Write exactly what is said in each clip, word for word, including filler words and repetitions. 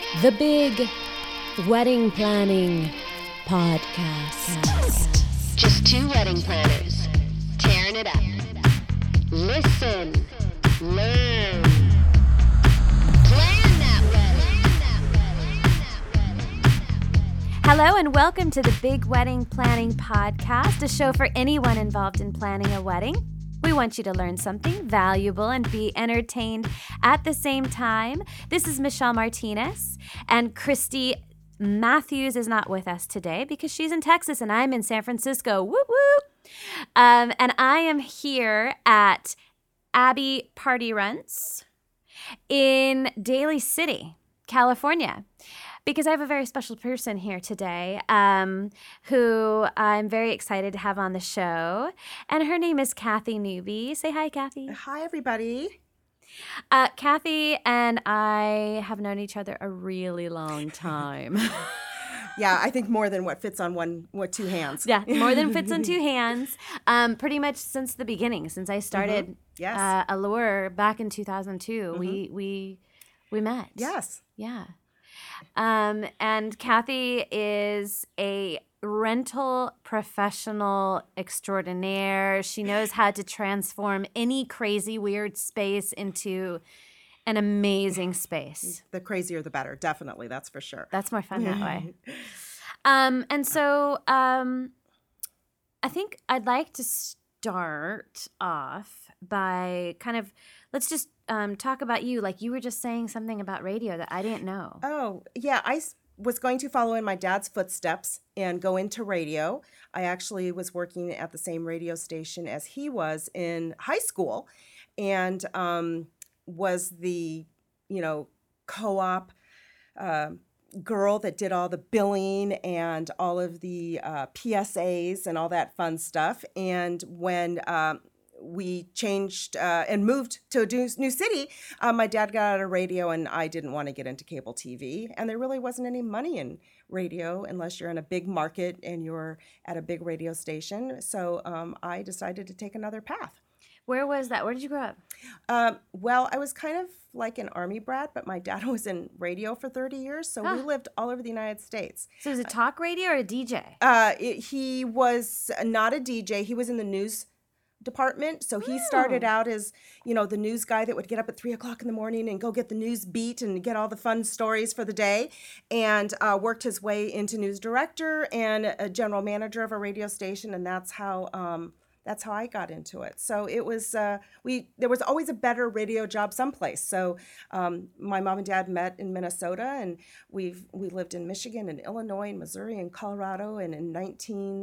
The Big Wedding Planning Podcast. Just two wedding planners tearing it up. Listen, learn, plan that wedding. Hello and welcome to the Big Wedding Planning Podcast, a show for anyone involved in planning a wedding. We want you to learn something valuable and be entertained at the same time. This is Michelle Martinez, and Christy Matthews is not with us today because she's in Texas and I'm in San Francisco. Woo woo! Um, and I am here at Abbey Party Rents in Daly City, California, because I have a very special person here today um, who I'm very excited to have on the show. And her name is Kathy Newby. Say hi, Kathy. Hi, everybody. Uh, Kathy and I have known each other a really long time. Yeah, I think more than what fits on one, what two hands. Yeah, more than fits on two hands. Um, pretty much since the beginning, since I started Mm-hmm. Yes. uh, Allure back in two thousand two, Mm-hmm. we we we met. Yes. Yeah. Um, and Kathy is a rental professional extraordinaire. She knows how to transform any crazy, weird space into an amazing space. The crazier the better. Definitely. That's for sure. That's more fun that way. Um, and so um, I think I'd like to start off by kind of, let's just um, talk about you. Like you were just saying something about radio that I didn't know. Oh, yeah. I s- was going to follow in my dad's footsteps and go into radio. I actually was working at the same radio station as he was in high school and um, was the, you know, co-op uh, girl that did all the billing and all of the uh, P S As and all that fun stuff. And when um, we changed uh, and moved to a new, new city, uh, my dad got out of radio and I didn't want to get into cable T V. And there really wasn't any money in radio unless you're in a big market and you're at a big radio station. So um, I decided to take another path. Where was that? Where did you grow up? Um, well, I was kind of like an army brat, but my dad was in radio for thirty years, so Huh. we lived all over the United States. So it was a talk radio or a D J? Uh, it, he was not a D J. He was in the news department, so he started Oh. out as, you know, the news guy that would get up at three o'clock in the morning and go get the news beat and get all the fun stories for the day, and uh, worked his way into news director and a general manager of a radio station, and that's how um, that's how I got into it. So it was uh, we there was always a better radio job someplace. So um, my mom and dad met in Minnesota, and we've we lived in Michigan and Illinois and Missouri and Colorado, and in nineteen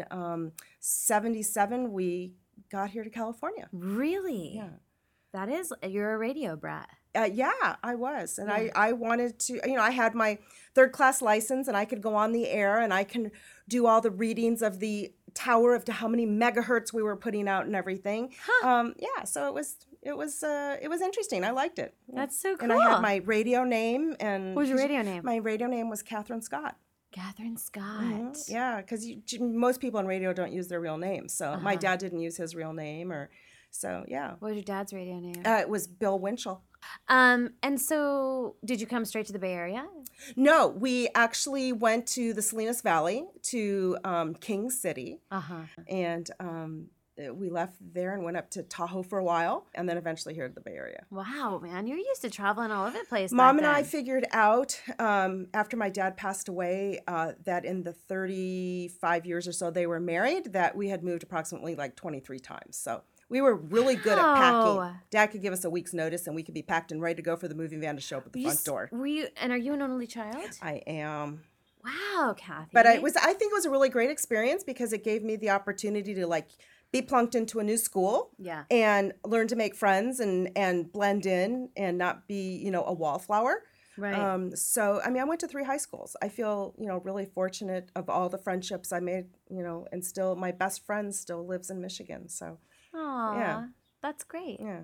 seventy-seven we got here to California. Really? Yeah. That is, you're a radio brat. Uh, yeah, I was. And Yeah. I, I wanted to, you know, I had my third class license and I could go on the air and I can do all the readings of the tower of to how many megahertz we were putting out and everything. Huh. Um, yeah, so it was, it was, uh, it was interesting. I liked it. That's so And I cool. had my radio name and. What was your radio name? My radio name was Catherine Scott. Catherine Scott. Mhm. Yeah, because most people in radio don't use their real names. So my Uh-huh. dad didn't use his real name or, so yeah. What was your dad's radio name? Uh, it was Bill Winchell. um, and so did you come straight to the Bay Area? No, we actually went to the Salinas Valley, to um, King City, Uh-huh. and um, we left there and went up to Tahoe for a while, and then eventually here to the Bay Area. Wow, man, you're used to traveling all over the place. Mom back and I then. figured out um, after my dad passed away uh, that in the thirty-five years or so they were married, that we had moved approximately like twenty-three times. So we were really good at packing. Wow. Dad could give us a week's notice, and we could be packed and ready to go for the moving van to show up at the You front s- door. Were you, and are you an only child? I am. Wow, Kathy. But I was I think it was a really great experience because it gave me the opportunity to like be plunked into a new school Yeah. and learn to make friends and and blend in and not be, you know, a wallflower. Right. Um, so I mean I went to three high schools. I feel, you know, really fortunate of all the friendships I made, you know, and still my best friend still lives in Michigan. So Aw, yeah. that's great. yeah.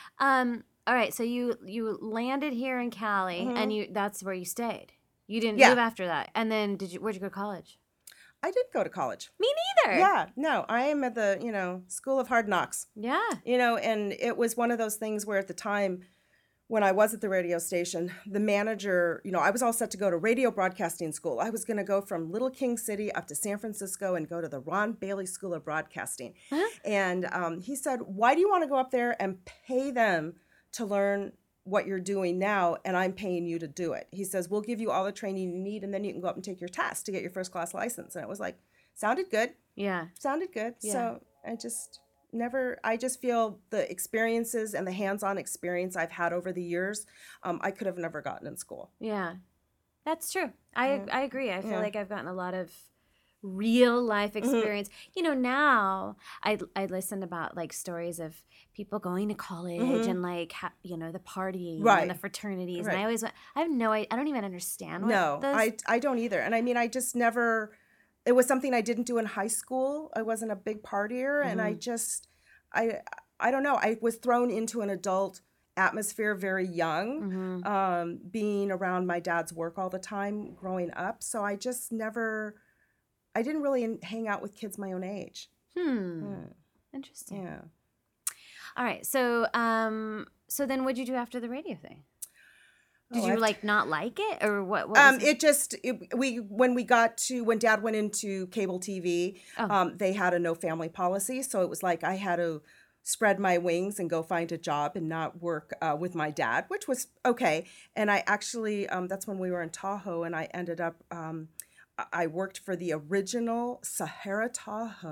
Um, all right, so you you landed here in Cali, Mhm. and you that's where you stayed. You didn't Yeah. move after that, and then did you? Where'd you go to college? I did go to college. Me neither. Yeah, no, I am at the, you know, School of Hard Knocks. Yeah. You know, and it was one of those things where at the time when I was at the radio station, the manager, you know, I was all set to go to radio broadcasting school. I was going to go from Little King City up to San Francisco and go to the Ron Bailey School of Broadcasting. Huh? And um, he said, why do you want to go up there and pay them to learn what you're doing now, and I'm paying you to do it? He says, we'll give you all the training you need, and then you can go up and take your test to get your first class license. And it was like, sounded good. Yeah. Sounded good. Yeah. So I just... Never, I just feel the experiences and the hands-on experience I've had over the years, um, I could have never gotten in school. Yeah, that's true. I Yeah. I agree. I feel Yeah. like I've gotten a lot of real life experience. Mm-hmm. You know, now I I listen about like stories of people going to college mm-hmm. and like ha- you know the partying right. and the fraternities, right. and I always I have no I, I don't even understand. What no, those... I I don't either. And I mean, I just never. It was something I didn't do in high school. I wasn't a big partier, mm-hmm. and I just, I, I don't know. I was thrown into an adult atmosphere very young, mm-hmm. um, being around my dad's work all the time growing up. So I just never, I didn't really hang out with kids my own age. Hmm. Yeah. Interesting. Yeah. All right. So, um, so then what'd you do after the radio thing? Did oh, you I've like not like it, or what? what um, it? it just it, we when we got to when Dad went into cable T V, oh. um, they had a no family policy, so it was like I had to spread my wings and go find a job and not work uh, with my dad, which was okay. And I actually um, that's when we were in Tahoe, and I ended up um, I worked for the original Sahara Tahoe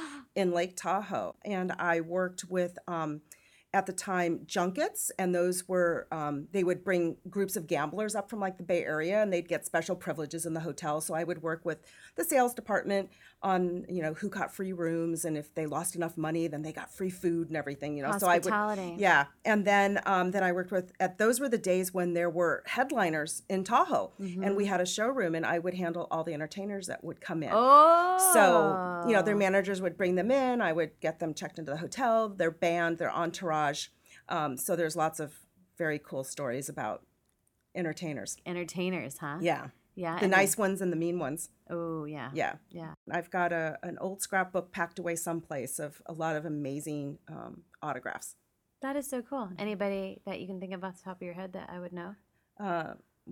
in Lake Tahoe, and I worked with. Um, At the time, junkets, and those were, um, they would bring groups of gamblers up from like the Bay Area, and they'd get special privileges in the hotel. So I would work with the sales department on, you know, who got free rooms, and if they lost enough money, then they got free food and everything, you know. Hospitality. So I would, yeah. And then, um, then I worked with, at those were the days when there were headliners in Tahoe, mm-hmm. and we had a showroom, and I would handle all the entertainers that would come in. Oh. So, you know, their managers would bring them in. I would get them checked into the hotel, their band, their entourage. Um, so there's lots of very cool stories about entertainers. Entertainers, huh? Yeah. Yeah. The nice then... ones and the mean ones. Oh, yeah. Yeah. Yeah. I've got a an old scrapbook packed away someplace of a lot of amazing um, autographs. That is so cool. Anybody that you can think of off the top of your head that I would know? Uh,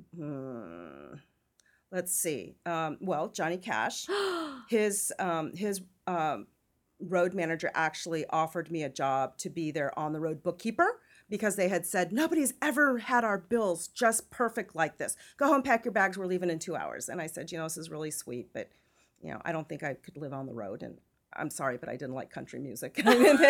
hmm, let's see. Um, well, Johnny Cash. his um, his um, road manager actually offered me a job to be their on-the-road bookkeeper because they had said, nobody's ever had our bills just perfect like this. Go home, pack your bags, we're leaving in two hours. And I said, you know, this is really sweet, but, you know, I don't think I could live on the road. And I'm sorry, but I didn't like country music.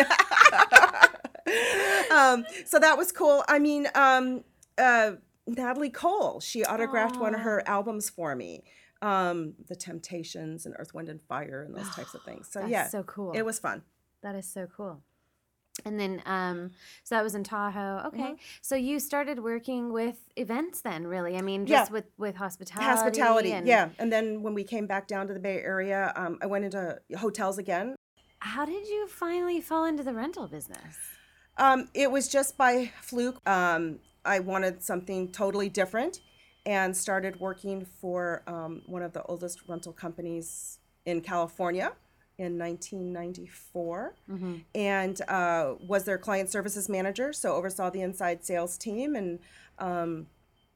um, so that was cool. I mean, um, uh, Natalie Cole, she autographed Aww. one of her albums for me. Um, the Temptations and Earth, Wind and Fire and those types of things. So That's yeah, so cool. It was fun. That is so cool. And then, um, so that was in Tahoe. Okay. Mm-hmm. So you started working with events then, really? I mean, just yeah. with, with hospitality. Hospitality, and... yeah. And then when we came back down to the Bay Area, um, I went into hotels again. How did you finally fall into the rental business? Um, it was just by fluke. Um, I wanted something totally different and started working for um, one of the oldest rental companies in California in nineteen ninety-four, mm-hmm. and uh, was their client services manager, so oversaw the inside sales team, and um,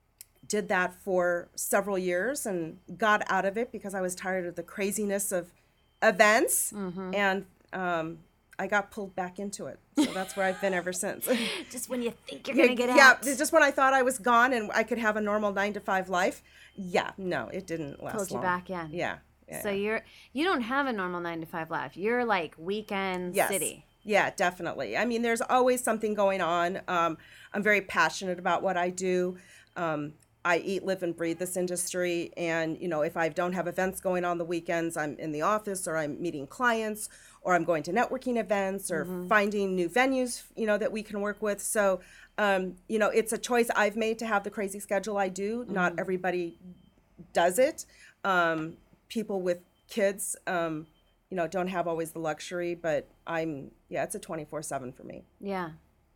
did that for several years and got out of it because I was tired of the craziness of events, mm-hmm. and um, I got pulled back into it. So that's where I've been ever since. Just when you think you're going to get yeah, out. Yeah, just when I thought I was gone and I could have a normal nine to five life. Yeah, no, it didn't last long. Pulled you back in. Yeah. yeah. So you're, you don't have a normal nine to five life. You're like weekend yes. city. Yeah, definitely. I mean, there's always something going on. Um, I'm very passionate about what I do. Um, I eat, live, and breathe this industry. And, you know, if I don't have events going on the weekends, I'm in the office or I'm meeting clients or I'm going to networking events or mm-hmm. finding new venues, you know, that we can work with. So, um, you know, it's a choice I've made to have the crazy schedule I do. Mm-hmm. Not everybody does it. Um, people with kids, um, you know, don't have always the luxury, but I'm, yeah, it's a twenty-four seven for me. Yeah.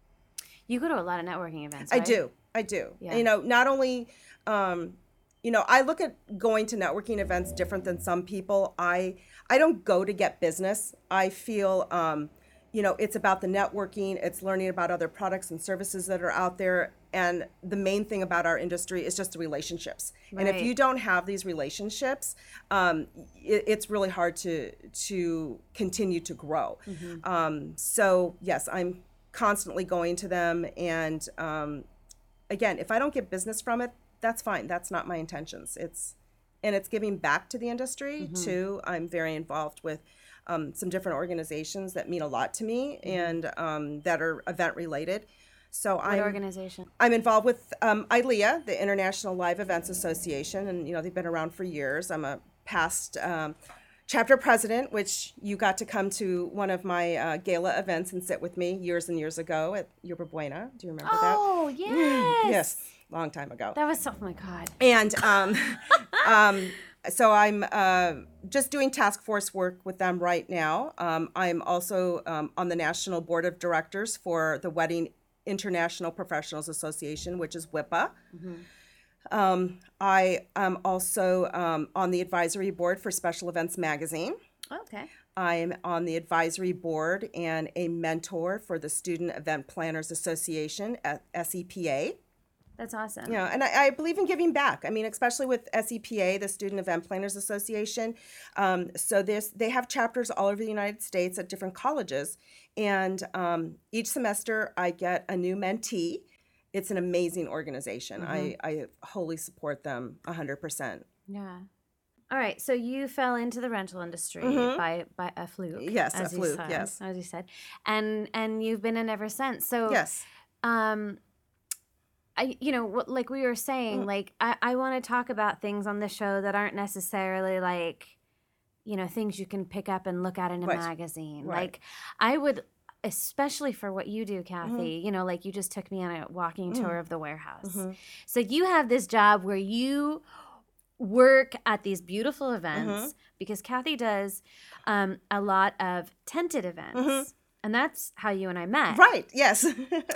You go to a lot of networking events, right? I do. I do. Yeah. You know, not only, um, you know, I look at going to networking events different than some people. I I don't go to get business. I feel, um, you know, it's about the networking, it's learning about other products and services that are out there. And the main thing about our industry is just the relationships. Right. And if you don't have these relationships, um, it, it's really hard to to continue to grow. Mm-hmm. Um, so yes, I'm constantly going to them. And um, again, if I don't get business from it, that's fine. That's not my intentions. It's and it's giving back to the industry mm-hmm. too. I'm very involved with um, some different organizations that mean a lot to me mm-hmm. and um, that are event related. So what I'm, organization? I'm involved with um, I L E A, the International Live Events Association, and you know they've been around for years. I'm a past um, chapter president, which you got to come to one of my uh, gala events and sit with me years and years ago at Yerba Buena. Do you remember that? Oh, yes. Yes, long time ago. That was, oh my God. And um, um, so I'm uh, just doing task force work with them right now. Um, I'm also um, on the National Board of Directors for the Wedding International Professionals Association, which is W I P A. Mm-hmm. Um, I am also um, on the advisory board for Special Events Magazine. Okay. I'm on the advisory board and a mentor for the Student Event Planners Association at S E P A. That's awesome. Yeah, and I, I believe in giving back. I mean, especially with S E P A, the Student Event Planners Association. Um, so this, they have chapters all over the United States at different colleges. And um, each semester I get a new mentee. It's an amazing organization. Mm-hmm. I, I wholly support them one hundred percent. Yeah. All right, so you fell into the rental industry mm-hmm. by by a fluke. Yes, as a fluke, said, yes. As you said. And and you've been in ever since. So yes. Um I, you know, like we were saying, mm. like, I, I want to talk about things on the show that aren't necessarily like, you know, things you can pick up and look at in a right. magazine. Right. Like, I would, especially for what you do, Kathy, mm-hmm. you know, like you just took me on a walking mm. tour of the warehouse. Mm-hmm. So you have this job where you work at these beautiful events mm-hmm. because Kathy does um, a lot of tented events. Mm-hmm. And that's how you and I met. Right, yes.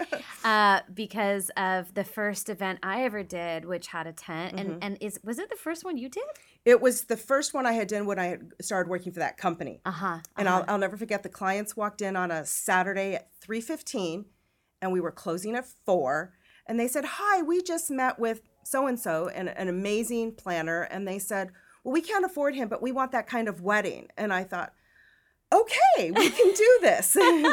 uh, because of the first event I ever did, which had a tent. Mm-hmm. And and is was it the first one you did? It was the first one I had done when I had started working for that company. Uh-huh. uh-huh. And I'll, I'll never forget, the clients walked in on a Saturday at three fifteen, and we were closing at four. And they said, hi, we just met with so-and-so, an, an amazing planner. And they said, well, we can't afford him, but we want that kind of wedding. And I thought, okay, we can do this.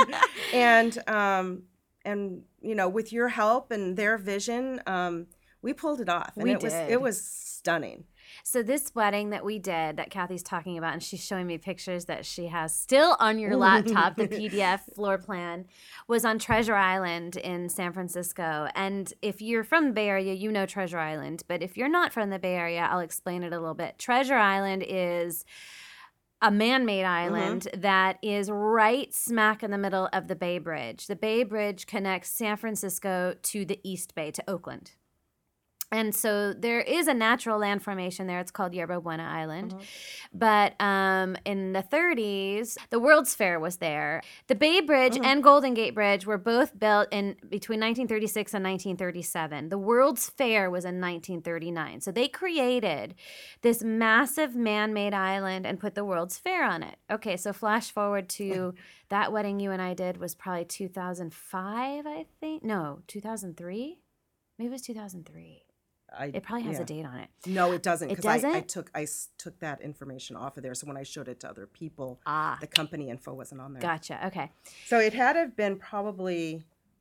and, um, and you know, with your help and their vision, um, we pulled it off. And we it did. was it was stunning. So this wedding that we did, that Kathy's talking about, and she's showing me pictures that she has still on your laptop, the P D F floor plan, was on Treasure Island in San Francisco. And if you're from the Bay Area, you know Treasure Island. But if you're not from the Bay Area, I'll explain it a little bit. Treasure Island is a man-made island mm-hmm. that is right smack in the middle of the Bay Bridge. The Bay Bridge connects San Francisco to the East Bay, to Oakland. And so there is a natural land formation there. It's called Yerba Buena Island. Mm-hmm. But um, in the thirties, the World's Fair was there. The Bay Bridge mm-hmm. and Golden Gate Bridge were both built in between nineteen thirty-six and nineteen thirty-seven. The World's Fair was in nineteen thirty-nine. So they created this massive man-made island and put the World's Fair on it. Okay, so flash forward to that wedding you and I did was probably two thousand five, I think. No, two thousand three? Maybe it was two thousand three. I, it probably has yeah. a date on it. No, it doesn't. It Because doesn't? I, I took I s- took that information off of there. So when I showed it to other people, Ah. the company info wasn't on there. Gotcha. Okay. So it had to have been probably.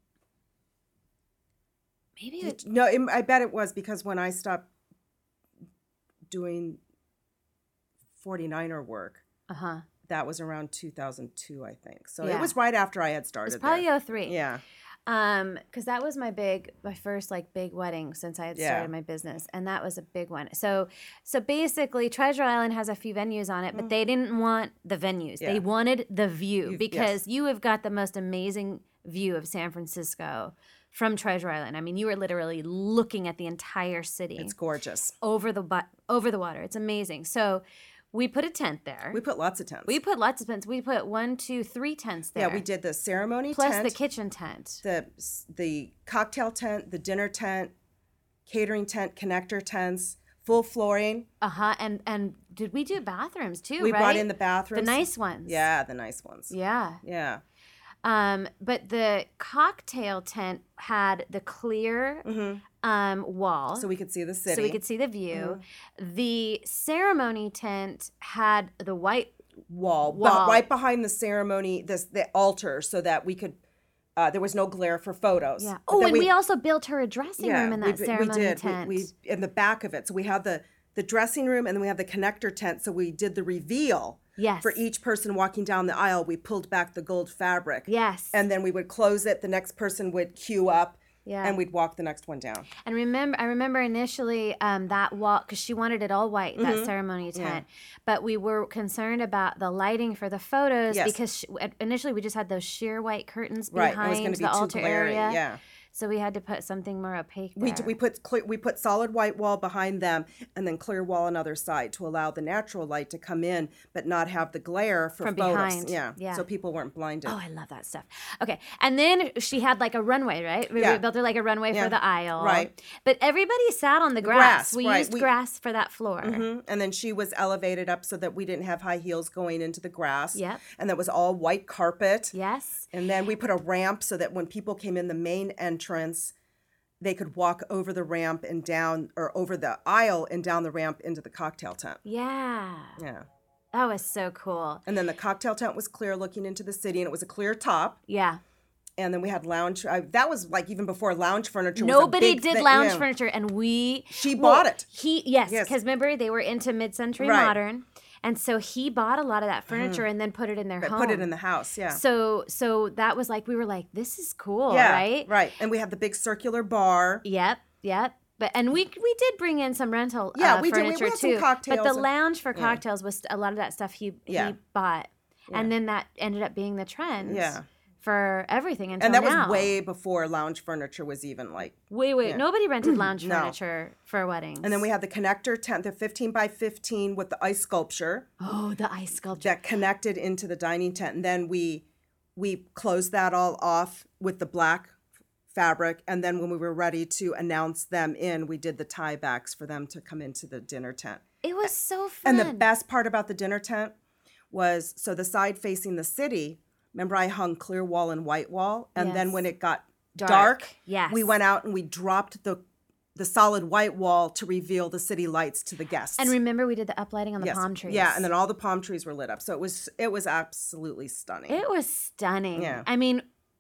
Maybe it, No, it, I bet it was, because when I stopped doing forty-niner work, uh-huh. that was around two thousand two, I think. So Yeah. it was right after I had started. It's probably there. oh three. Yeah. Um, because that was my big, my first like big wedding since I had Yeah. started my business, and that was a big one. So, so basically, Treasure Island has a few venues on it, but they didn't want the venues; Yeah. they wanted the view You- because yes. you have got the most amazing view of San Francisco from Treasure Island. I mean, you were literally looking at the entire city. It's gorgeous. over the bu- over the water. It's amazing. So. We put a tent there. We put lots of tents. We put lots of tents. We put one, two, three tents there. Yeah, we did the ceremony Plus tent. the kitchen tent. the the cocktail tent, the dinner tent, catering tent, connector tents, full flooring. Uh-huh. And and did we do bathrooms too, We right? brought in the bathrooms. The nice ones. Yeah, the nice ones. Yeah. Yeah. Um, but the cocktail tent had the clear Mm-hmm. um, wall. So we could see the city. So we could see the view. The ceremony tent had the white wall, but wall. right behind the ceremony, this the altar, so that we could. Uh, there was no glare for photos. Yeah. But Oh, then and we, also built her a dressing room in that we, ceremony we did. tent. We, we in the back of it. So we had the the dressing room, and then we had the connector tent. So we did the reveal. Yes. For each person walking down the aisle, we pulled back the gold fabric. Yes. And then we would close it. The next person would queue up. Yeah. And we'd walk the next one down. And remember, I remember initially um, that wall, because she wanted it all white, that Mhm. ceremony Yeah. tent. But we were concerned about the lighting for the photos Yes. because she, initially we just had those sheer white curtains Right. behind It was going to be the too altar glaring. area. Yeah. So we had to put something more opaque there. We, d- we put clear, we put solid white wall behind them, and then clear wall on other side to allow the natural light to come in, but not have the glare for From photos. behind. Yeah. Yeah. So people weren't blinded. Oh, I love that stuff. Okay. And then she had like a runway, right? We Yeah. built her like a runway Yeah. for the aisle. Right. But everybody sat on the grass. grass, we right. used We- grass for that floor. Mhm. And then she was elevated up so that we didn't have high heels going into the grass. Yep. And that was all white carpet. Yes. And then we put a ramp so that when people came in the main entrance, they could walk over the ramp and down, or over the aisle and down the ramp into the cocktail tent. Yeah. Yeah. That was so cool. And then the cocktail tent was clear looking into the city, and it was a clear top. Yeah. And then we had lounge. Uh, that was like even before lounge furniture. was a Nobody big did thi- lounge yeah. furniture, and we She well, bought it. He yes, Yes. because remember they were into mid-century Right. modern, and so he bought a lot of that furniture and then put it in their But home. put it in the house. Yeah. So so that was like we were like, this is cool, yeah. right? Right. And we had the big circular bar. Yep, yep. But and we we did bring in some rental Yeah, uh, we did. We furniture had some too. cocktails But the and- lounge for yeah. cocktails was a lot of that stuff he Yeah. he bought, and then that ended up being the trend. Yeah. For everything until And that now. was way before lounge furniture was even like. Wait, wait. yeah. Nobody rented lounge No. furniture for weddings. And then we had the connector tent, the fifteen by fifteen with the ice sculpture oh, the ice sculpture. that connected into the dining tent. And then we we closed that all off with the black fabric. And then when we were ready to announce them in, we did the tie backs for them to come into the dinner tent. It was so fun. And the best part about the dinner tent was, so the side facing the city, remember I hung clear wall and white wall? And then Yes. when it got Dark. dark, Yes. we went out and we dropped the the solid white wall to reveal the city lights to the guests. And remember, we did the uplighting on the Yes. palm trees. Yeah, and then all the palm trees were lit up. So it was it was absolutely stunning. it was stunning. Yeah. I mean,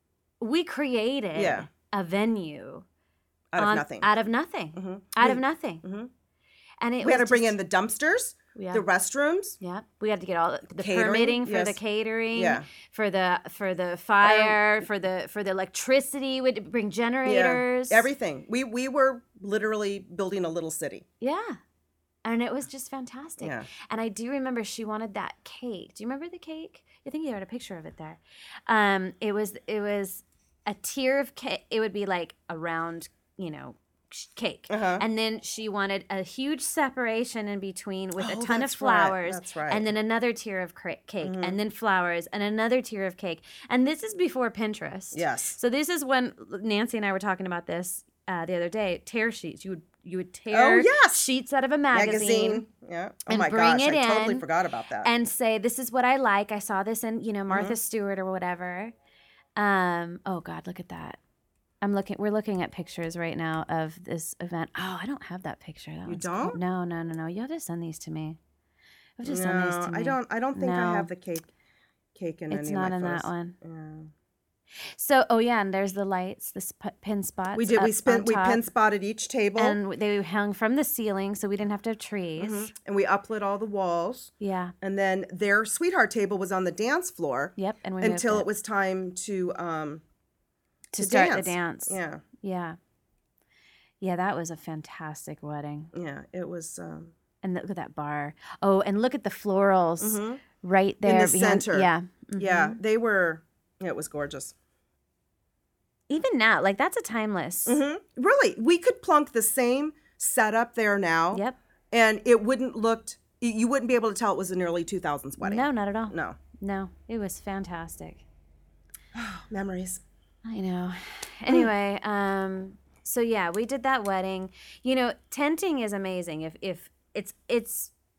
we created Yeah. a venue out of on- nothing. Out of nothing. Mhm. Out We- of nothing. Mhm. And it we had was to bring just- in the dumpsters, Yeah. the restrooms. Yeah, we had to get all the, the Catering, permitting for the yes. catering, Yeah. for the for the fire, for the for the electricity. We'd bring generators, Yeah, everything. We we were literally building a little city. Yeah, and it was just fantastic. Yeah. And I do remember she wanted that cake. Do you remember the cake? I think you had a picture of it there. Um, it was it was a tier of cake. It would be like a round, you know, sh- cake, Uh-huh. and then she wanted a huge separation in between with a Oh, ton of that's right. flowers, That's right. and then another tier of cra- cake, Mhm. and then flowers, and another tier of cake. And this is before Pinterest. Yes. So this is when Nancy and I were talking about this uh, the other day. Tear sheets. You would you would tear Oh, yes. sheets out of a magazine, Magazine. Yeah. Oh and my bring gosh, it I totally in forgot about that. and say, "This is what I like. I saw this in you know Martha Mm-hmm. Stewart or whatever." Um. Oh God, look at that. I'm looking. We're looking at pictures right now of this event. Oh, I don't have that picture. That You one's don't? cool. No, no, no, no. You have to send these to me. You have to send these no, to me. I don't I don't think No. I have the cake cake in It's any not of in my that photos. one. Yeah. So, oh yeah, and there's the lights, the sp- pin spots. We did. We up spent. on We top, pin spotted each table, and they hung from the ceiling, so we didn't have to have trees. Mhm. and we uplit all the walls. Yeah. And then their sweetheart table was on the dance floor Yep. And we until moved it was time to um to, to start dance. the dance. yeah Yeah. Yeah, that was a fantastic wedding. yeah it was um And look at that bar. Oh, and look at the florals mhm. right In there the behind. center. Yeah. yeah Mhm. they were yeah, it was gorgeous. Even now, like that's a timeless. hmm Really, we could plunk the same setup there now. Yep. And it wouldn't looked you wouldn't be able to tell it was an early two thousands wedding. No, not at all. No. No, it was fantastic. Memories. I know. Anyway, um, so yeah, we did that wedding. You know, tenting is amazing. If if it's it's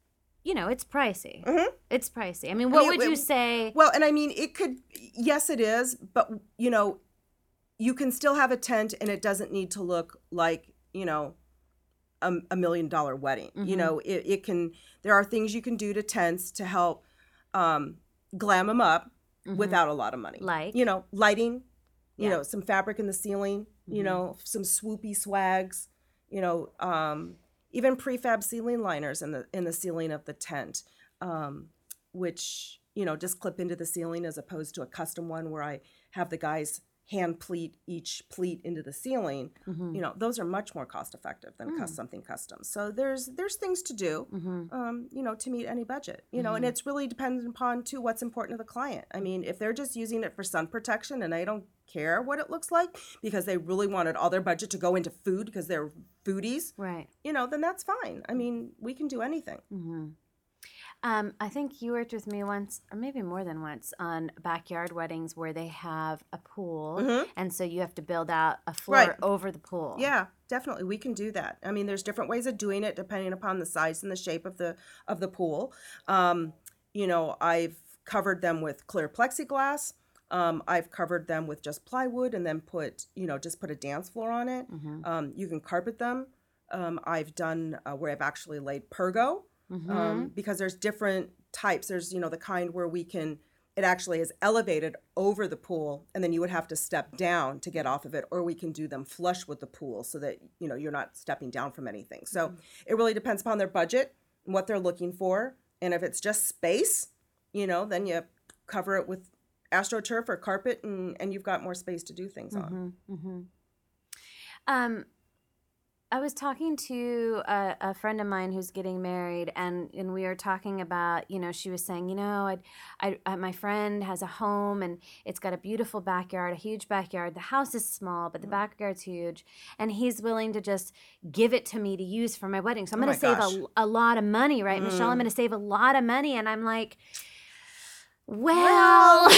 you know, it's pricey. Mhm. It's pricey. I mean, what mean, would it- you say? Well, and I mean, it could, yes, it is, but, you know, you can still have a tent and it doesn't need to look like, you know, a, a million dollar wedding. Mm-hmm. You know, it, it can, there are things you can do to tents to help um, glam them up Mm-hmm. without a lot of money. Like? You know, lighting, you Yeah. know, some fabric in the ceiling, you Mhm. know, some swoopy swags, you know, um, even prefab ceiling liners in the in the ceiling of the tent, um, which, you know, just clip into the ceiling as opposed to a custom one where I have the guys hand pleat each pleat into the ceiling. Mhm. You know, those are much more cost effective than Mm. cus- something custom. So there's there's things to do, Mhm. um, you know, to meet any budget. You know, and it's really dependent upon too what's important to the client. I mean, if they're just using it for sun protection and they don't care what it looks like because they really wanted all their budget to go into food because they're foodies, Right. you know, then that's fine. I mean, we can do anything. Mm-hmm. Um, I think you worked with me once, or maybe more than once, on backyard weddings where they have a pool, Mhm. and so you have to build out a floor Right. over the pool. Yeah, definitely, we can do that. I mean, there's different ways of doing it depending upon the size and the shape of the of the pool. Um, you know, I've covered them with clear plexiglass. Um, I've covered them with just plywood and then put, you know, just put a dance floor on it. Mm-hmm. Um, you can carpet them. Um, I've done uh, where I've actually laid pergo. Mm-hmm. Um, because there's different types. There's, you know, the kind where we can, it actually is elevated over the pool and then you would have to step down to get off of it, or we can do them flush with the pool so that, you know, you're not stepping down from anything. So Mm-hmm. it really depends upon their budget and what they're looking for. And if it's just space, you know, then you cover it with AstroTurf or carpet and, and you've got more space to do things on. Mm-hmm. Mm-hmm. Um, I was talking to a, a friend of mine who's getting married, and, and we were talking about, you know, she was saying, you know, I'd, I, I, my friend has a home, and it's got a beautiful backyard, a huge backyard. The house is small, but the backyard's huge, and he's willing to just give it to me to use for my wedding. So I'm Oh going to my save gosh. a, a lot of money, right, Michelle? I'm Mm. going to save a lot of money, and I'm like, well...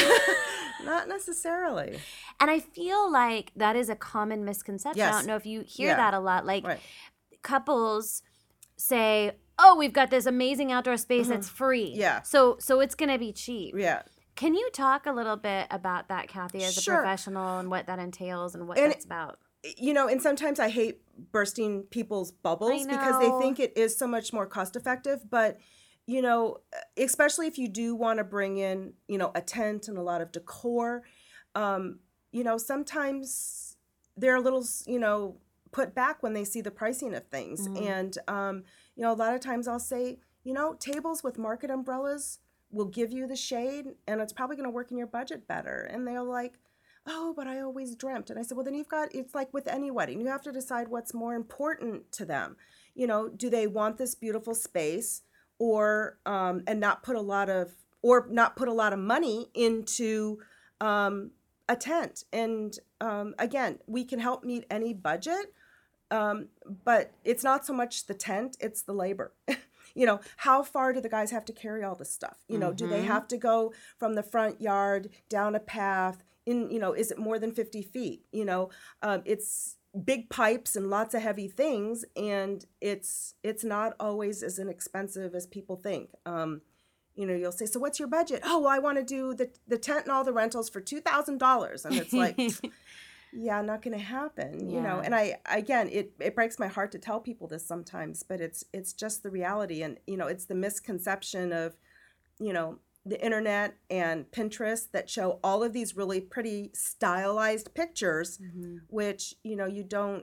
Not necessarily. And I feel like that is a common misconception. I Yes. don't know if you hear Yeah. that a lot. Like Right. couples say, "Oh, we've got this amazing outdoor space that's free. Mm-hmm. Yeah. So so it's going to be cheap." Yeah. Can you talk a little bit about that, Kathy, as a Sure. professional, and what that entails and what And- that's about? You know, and sometimes I hate bursting people's bubbles because they know. think it is so much more cost effective. But, you know, especially if you do want to bring in, you know, a tent and a lot of decor, um, you know, sometimes they're a little, you know, put back when they see the pricing of things. Mhm. And, um, you know, a lot of times I'll say, you know, tables with market umbrellas will give you the shade and it's probably going to work in your budget better. And they're like, oh, but I always dreamt. And I said, well, then you've got, it's like with any wedding, you have to decide what's more important to them. You know, do they want this beautiful space or, um, and not put a lot of, or not put a lot of money into um, a tent? And um, again, we can help meet any budget, um, but it's not so much the tent, it's the labor. You know, how far do the guys have to carry all this stuff? You know, do they Mhm. have to go from the front yard down a path? In, you know, is it more than fifty feet? You know, um, it's big pipes and lots of heavy things, and it's it's not always as inexpensive as people think. Um, you know, you'll say, so what's your budget? Oh, well, I want to do the the tent and all the rentals for two thousand dollars, and it's like, yeah, not going to happen. You know, Yeah. and I again, it it breaks my heart to tell people this sometimes, but it's it's just the reality, and you know, it's the misconception of, you know, the internet and Pinterest that show all of these really pretty stylized pictures, Mhm. which, you know, you don't,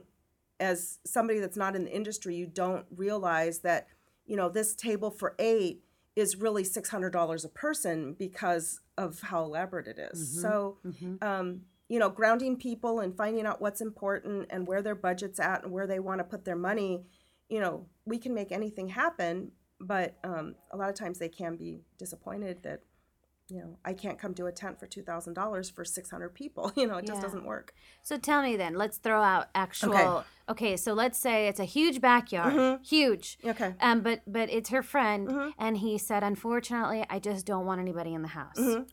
as somebody that's not in the industry, you don't realize that, you know, this table for eight is really six hundred dollars a person because of how elaborate it is. Mhm. So, Mhm. um, you know, grounding people and finding out what's important and where their budget's at and where they want to put their money, you know, we can make anything happen. But um, a lot of times they can be disappointed that, you know, I can't come do a tent for two thousand dollars for six hundred people. You know, it just Yeah. doesn't work. So tell me then, let's throw out actual. Okay. Okay, so let's say it's a huge backyard, Mhm. huge. Okay. Um, but but it's her friend, Mhm. and he said, unfortunately, I just don't want anybody in the house. hmm Right.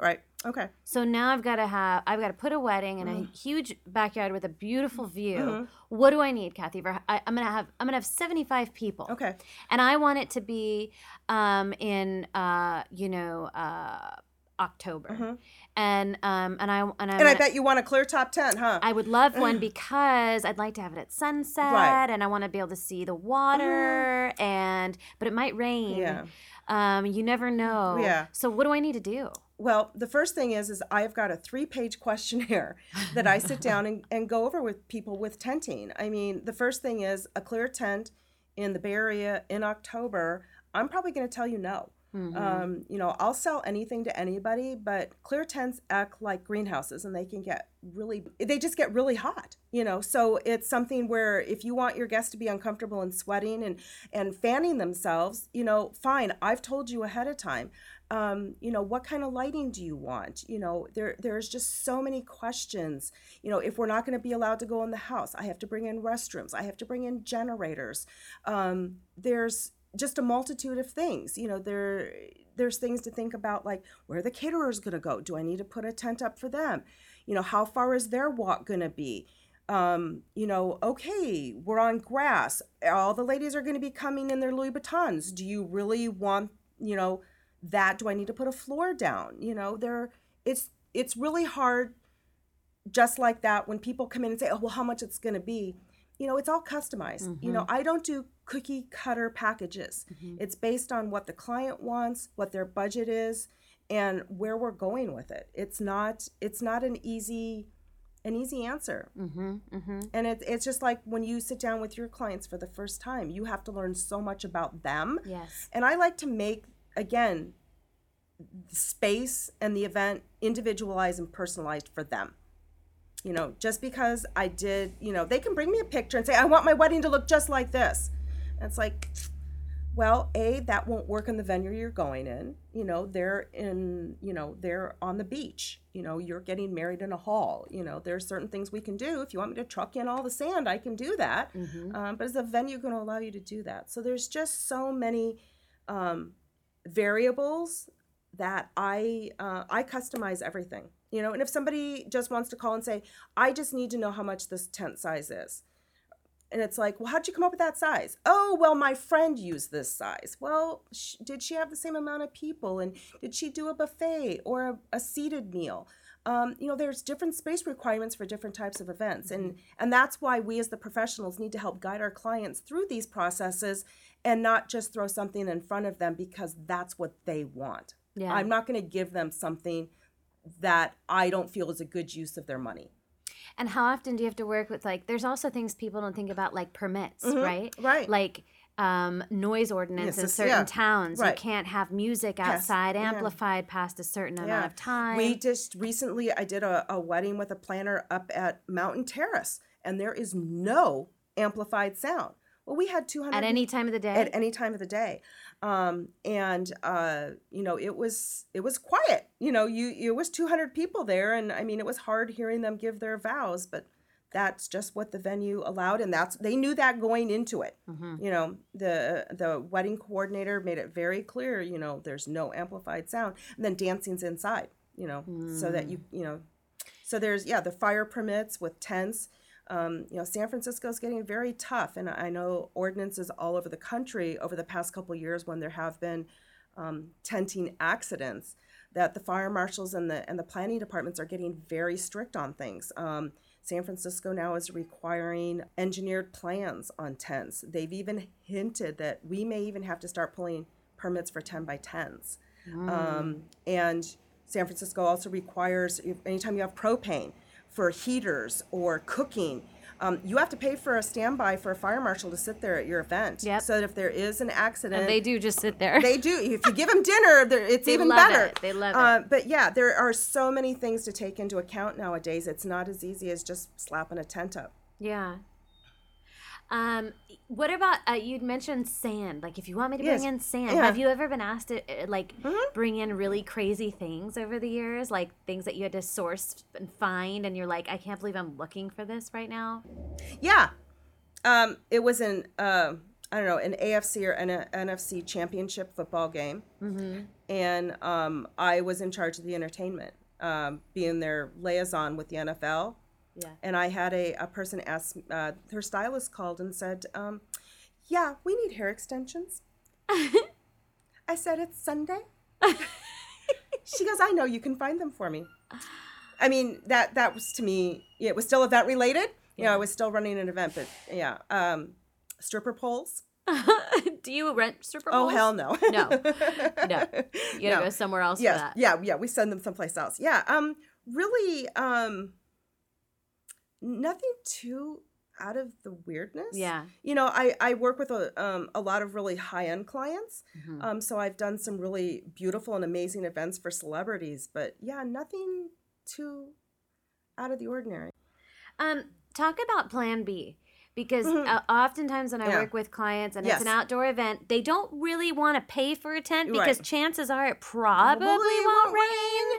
Okay. So now I've got to have, I've got to put a wedding in a huge backyard with a beautiful view. Mhm. What do I need, Kathy? For I, I'm gonna have, I'm gonna have seventy-five people. Okay. And I want it to be, um, in, uh, you know, uh, October. Mhm. And um, and I and, I'm And I gonna- bet you want a clear top tent, huh? I would love one because I'd like to have it at sunset, Right. and I want to be able to see the water. And but it might rain. Yeah. Um, you never know. Yeah. So what do I need to do? Well, the first thing is, is I've got a three-page questionnaire that I sit down and, and go over with people with tenting. I mean, the first thing is a clear tent in the Bay Area in October. I'm probably going to tell you no. Mm-hmm. Um, you know, I'll sell anything to anybody, but clear tents act like greenhouses, and they can get really, they just get really hot, you know. So it's something where if you want your guests to be uncomfortable and sweating and, and fanning themselves, you know, fine, I've told you ahead of time. Um, you know, what kind of lighting do you want? You know, there there's just so many questions. You know, if we're not going to be allowed to go in the house, I have to bring in restrooms. I have to bring in generators. Um, there's just a multitude of things. You know, there there's things to think about, like where the caterer is going to go. Do I need to put a tent up for them? You know, how far is their walk going to be? Um, you know, okay, we're on grass. All the ladies are going to be coming in their Louis Vuittons. Do you really want, you know, that? Do I need to put a floor down? You know, there it's it's really hard just like that when people come in and say, oh, well, how much it's going to be. You know, it's all customized. Mm-hmm. You know, I don't do cookie cutter packages. Mm-hmm. It's based on what the client wants, what their budget is, and where we're going with it. It's not it's not an easy an easy answer. Mm-hmm. Mm-hmm. And it, it's just like when you sit down with your clients for the first time, you have to learn so much about them. Yes. And I like to make, again, the space and the event individualized and personalized for them. You know, just because I did, you know, they can bring me a picture and say, I want my wedding to look just like this. And it's like, well, A, that won't work in the venue you're going in. You know, they're in, you know, they're on the beach. You know, you're getting married in a hall. You know, there's certain things we can do. If you want me to truck in all the sand, I can do that. Mm-hmm. Um, but is the venue going to allow you to do that? So there's just so many um, variables that I uh, I customize everything. You know, and if somebody just wants to call and say, I just need to know how much this tent size is. And it's like, well, how'd you come up with that size? Oh, well, my friend used this size. Well, sh- did she have the same amount of people? And did she do a buffet or a, a seated meal? Um, you know, there's different space requirements for different types of events. And, and that's why we as the professionals need to help guide our clients through these processes and not just throw something in front of them because that's what they want. Yeah. I'm not going to give them something that I don't feel is a good use of their money. And how often do you have to work with, like, there's also things people don't think about, like permits, mm-hmm. right? Right. Like um, noise ordinance yes, in it's, certain yeah. towns. Right. You can't have music Yes. outside Yeah. amplified past a certain Yeah. amount of time. We just recently, I did a, a wedding with a planner up at Mountain Terrace, and there is no amplified sound. Well, we had two hundred At any time of the day? At any time of the day. Um, and, uh, you know, it was it was quiet. You know, you it was two hundred people there, and, I mean, it was hard hearing them give their vows, but that's just what the venue allowed, and that's they knew that going into it. Mm-hmm. You know, the the wedding coordinator made it very clear, you know, there's no amplified sound. And then dancing's inside, you know, mm. so that you, you know, so there's, yeah, the fire permits with tents. Um, you know, San Francisco is getting very tough, and I know ordinances all over the country over the past couple of years when there have been um, tenting accidents, that the fire marshals and the and the planning departments are getting very strict on things. Um, San Francisco now is requiring engineered plans on tents. They've even hinted that we may even have to start pulling permits for ten by tens. Mm. Um, and San Francisco also requires, anytime you have propane, for heaters or cooking, um, you have to pay for a standby for a fire marshal to sit there at your event. Yep. So that if there is an accident, and they do just sit there. They do. If you give them dinner, it's they even love better. It. They love uh, it. But yeah, there are so many things to take into account nowadays. It's not as easy as just slapping a tent up. Yeah. Um, what about, uh, you'd mentioned sand. Like, if you want me to Yes. bring in sand, Yeah. have you ever been asked to, uh, like, Mhm. bring in really crazy things over the years? Like, things that you had to source and find, and you're like, I can't believe I'm looking for this right now? Yeah. Um, it was an, uh, I don't know, an A F C or an N F C championship football game. Mm-hmm. And um, I was in charge of the entertainment. um, being their liaison with the N F L. Yeah. And I had a, a person ask, uh, her stylist called and said, um, yeah, we need hair extensions. I said, it's Sunday. She goes, I know, you can find them for me. I mean, that that was, to me, it was still event related. You know, I was still running an event, but yeah. Um, stripper poles. Do you rent stripper Oh, poles? hell no. No. No. You gotta No. go somewhere else Yes. for that. Yeah, yeah, we send them someplace else. Yeah, um, really, um, nothing too out of the weirdness. Yeah. You know, I, I work with a, um, a lot of really high-end clients, Mm-hmm. um, so I've done some really beautiful and amazing events for celebrities, but yeah, nothing too out of the ordinary. Um, talk about Plan B. Because Mhm. uh, oftentimes when I Yeah. work with clients and Yes. it's an outdoor event, they don't really want to pay for a tent Right. because chances are it probably Probably won't won't rain.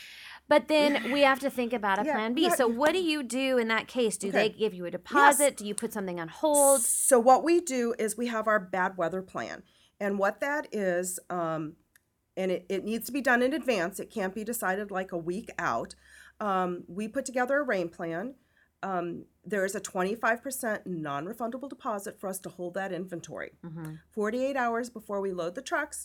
But then we have to think about a Yeah, plan B. yeah. So what do you do in that case? Do Okay. they give you a deposit? Do you put something on hold? So what we do is we have our bad weather plan. And what that is, um, and it, it needs to be done in advance. It can't be decided like a week out. Um, we put together a rain plan. Um, there is a twenty-five percent non-refundable deposit for us to hold that inventory. Mm-hmm. forty-eight hours before we load the trucks,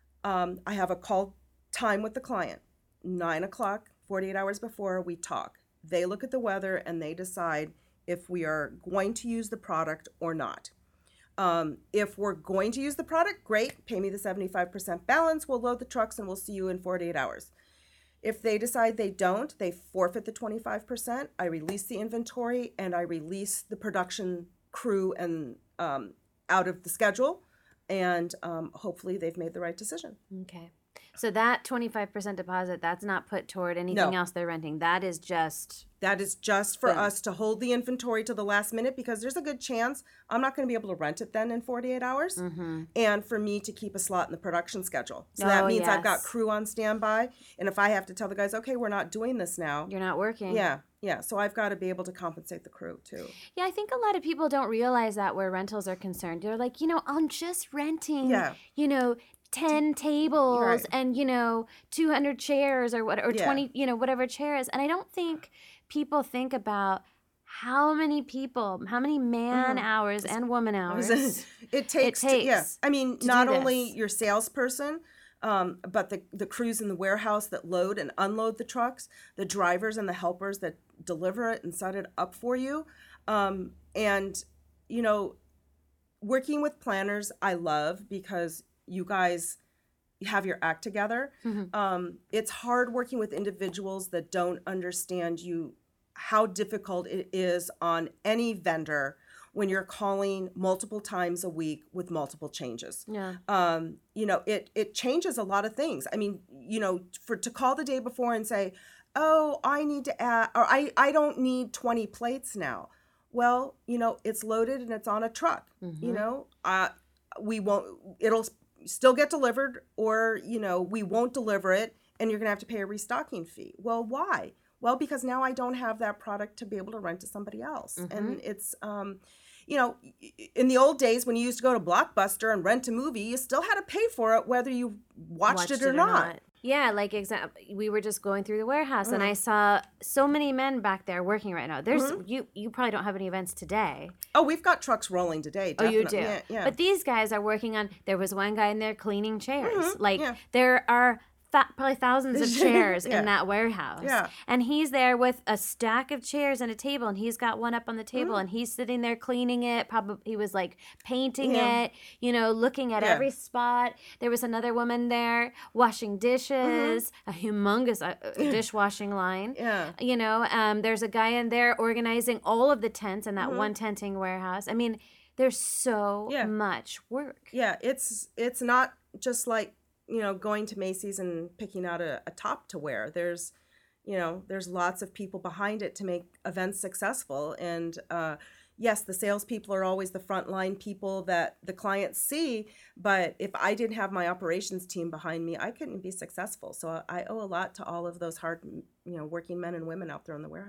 um, I have a call time with the client. nine o'clock, forty-eight hours before, we talk. They look at the weather and they decide if we are going to use the product or not. Um, if we're going to use the product, great, pay me the seventy-five percent balance, we'll load the trucks and we'll see you in forty-eight hours. If they decide they don't, they forfeit the twenty-five percent. I release the inventory and I release the production crew and um, out of the schedule. And um, hopefully they've made the right decision. Okay. So that twenty-five percent deposit, that's not put toward anything No. else they're renting. That is just... That is just for Boom. us to hold the inventory to the last minute because there's a good chance I'm not going to be able to rent it then in forty-eight hours. Mm-hmm. And for me to keep a slot in the production schedule. So Oh, that means I've got yes. crew on standby. And if I have to tell the guys, okay, we're not doing this now. You're not working. Yeah, yeah. So I've got to be able to compensate the crew too. Yeah, I think a lot of people don't realize that where rentals are concerned. They're like, you know, I'm just renting, Yeah. you know, ten tables Right. and, you know, two hundred chairs or what, or Yeah. twenty, you know, whatever chairs. And I don't think people think about how many people, how many man Mhm. hours and woman hours. it takes, takes to, yeah. I mean, to not do only this. your salesperson, um, but the, the crews in the warehouse that load and unload the trucks, the drivers and the helpers that deliver it and set it up for you. Um, and, you know, working with planners, I love because you guys have your act together. Mhm. Um, it's hard working with individuals that don't understand you, how difficult it is on any vendor when you're calling multiple times a week with multiple changes. Yeah. Um, you know, it it changes a lot of things. I mean, you know, for to call the day before and say, "Oh, I need to add," or "I I don't need twenty plates now." Well, you know, it's loaded and it's on a truck. You know, uh, we won't. It'll still get delivered, or you know, we won't deliver it, and you're gonna have to pay a restocking fee. Well, why? Well, because now I don't have that product to be able to rent to somebody else, and it's. Um, You know, in the old days when you used to go to Blockbuster and rent a movie, you still had to pay for it whether you watched, it or not. Yeah, like exactly. We were just going through the warehouse, Mm-hmm. and I saw so many men back there working right now. There's you. You probably don't have any events today. Oh, we've got trucks rolling today. Oh, you Definitely. do. Yeah, yeah. But these guys are working on. There was one guy in there cleaning chairs. Like yeah. there are th- probably thousands of chairs Yeah. in that warehouse. Yeah. And he's there with a stack of chairs and a table, and he's got one up on the table, and he's sitting there cleaning it. Probably he was like painting Yeah. it. You know, looking at Yeah. every spot. There was another woman there washing dishes. A humongous uh, uh, dishwashing line. Yeah. You know, um, there's a guy in there organizing all of the tents in that Mm-hmm. one tenting warehouse. I mean, there's so Yeah. much work. Yeah, it's it's not just like, you know, going to Macy's and picking out a, a top to wear. There's, you know, there's lots of people behind it to make events successful. And uh, yes, the salespeople are always the frontline people that the clients see. But if I didn't have my operations team behind me, I couldn't be successful. So I owe a lot to all of those hard, you know, working men and women out there in the warehouse.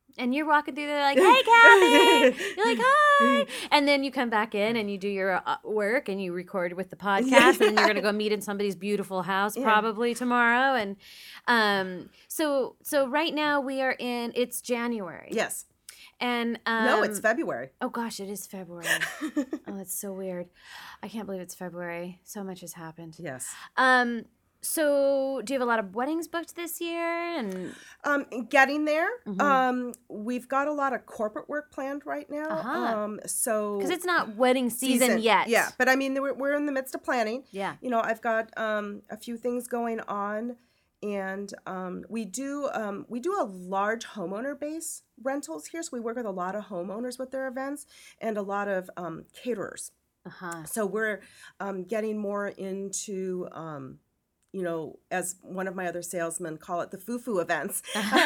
And you're walking through there like, hey, Kathy. You're like, hi. And then you come back in and you do your uh, work and you record with the podcast. And then you're going to go meet in somebody's beautiful house Yeah. probably tomorrow. And um, so so right now we are in, it's January. Yes. And um, No, it's February. Oh, gosh, it is February. Oh, that's so weird. I can't believe it's February. So much has happened. Yes. Um. So, do you have a lot of weddings booked this year? And Um, getting there. Mhm. Um, we've got a lot of corporate work planned right now. Uh-huh. Um, so because it's not wedding season, yet. Yeah, but I mean, we're, we're in the midst of planning. Yeah. You know, I've got um, a few things going on, and um, we do um, we do a large homeowner base rentals here. So we work with a lot of homeowners with their events and a lot of um, caterers. Uh huh. So we're um, getting more into, um, you know, as one of my other salesmen call it, the foo-foo events,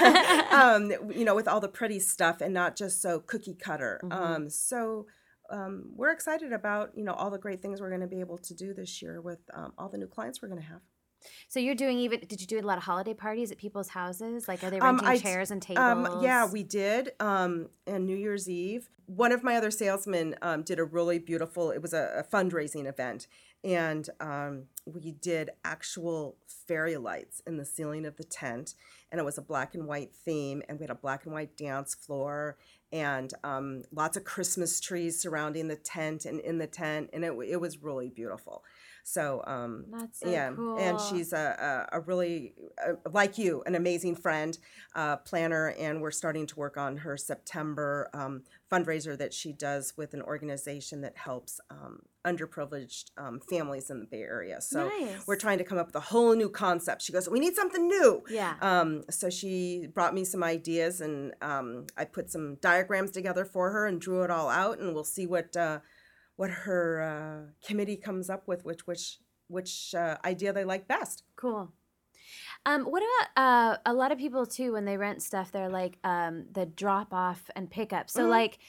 um, you know, with all the pretty stuff and not just so cookie cutter. Mhm. Um, so um, we're excited about, you know, all the great things we're going to be able to do this year with um, all the new clients we're going to have. So you're doing even? Did you do a lot of holiday parties at people's houses? Like, are they Um, renting I- chairs and tables? Um, yeah, we did. Um, and New Year's Eve, one of my other salesmen um, did a really beautiful. It was a, a fundraising event, and um, we did actual fairy lights in the ceiling of the tent, and it was a black and white theme, and we had a black and white dance floor, and um, lots of Christmas trees surrounding the tent and in the tent, and it it was really beautiful. So um, That's so yeah, cool. and she's a, a, a really, uh, like you, an amazing friend, uh, planner, and we're starting to work on her September um, fundraiser that she does with an organization that helps um, underprivileged um, families in the Bay Area. So Nice. we're trying to come up with a whole new concept. She goes, we need something new. Yeah. Um, so she brought me some ideas, and um, I put some diagrams together for her and drew it all out, and we'll see what uh, what her uh, committee comes up with, which which which uh, idea they like best. Cool. Um, what about uh, a lot of people too when they rent stuff? They're like um, the drop off and pickup. So Mhm. like